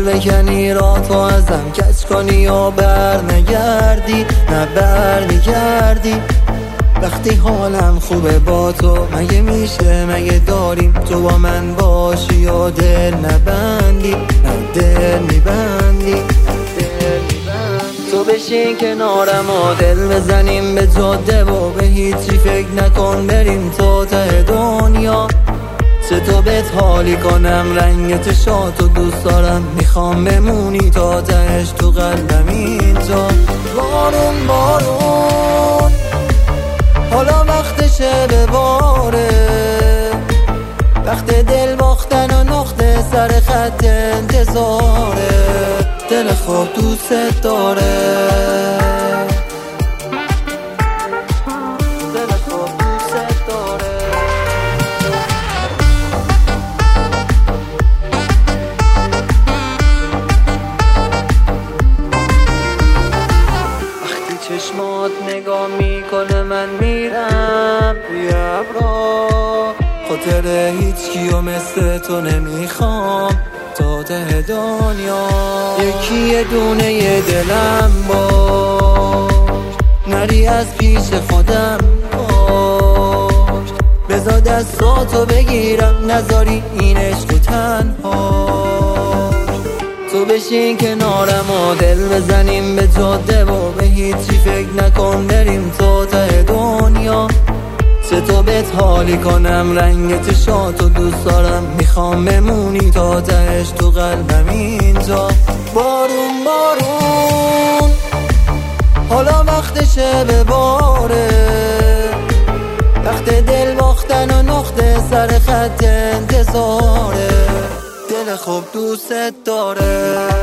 بکنی را تو ازم کج کنی و برنگردی، نه برمیگردی. وقتی حالم خوبه با تو مگه میشه، مگه داریم تو با من باشی و دل نبندی، نه دل میبندی. تو بشین کنارم و دل بزنیم به جاده و به هیچی فکر نکن بریم تا ته دنیا. چه تو بهت حالی کنم رنگت شاد و دوست دارم، میخوام بمونی تا تهش تو قلبم اینجا. بارون بارون حالا وقتشه بباره، وقت دل باختن و نقطه سر خط انتظاره. دل خواب دوست داره، دل خواب دوست داره. وقتی چشمات نگاه میکنه من میرم روی ابرا، خاطر هیچ کیو مثل تو نمیخوام تا ته دنیا. یکی یه دونه یه دلم باش، نری از پیش خودم باش. بذار دستاتو بگیرم نذاری این عشق و تنها. تو بشین کنارم و دل بزنیم به جاده و به هیچی فکر نکن بریم تا ته دنیا. چه تو بهت حالی کنم رنگت شاد و دوست دارم، میخوام بمونی تا تهش تو قلبم اینجا. بارون بارون حالا وقتشه بباره، وقت دل باختن و نقطه سر خط انتظاره. دل خوب دوست داره.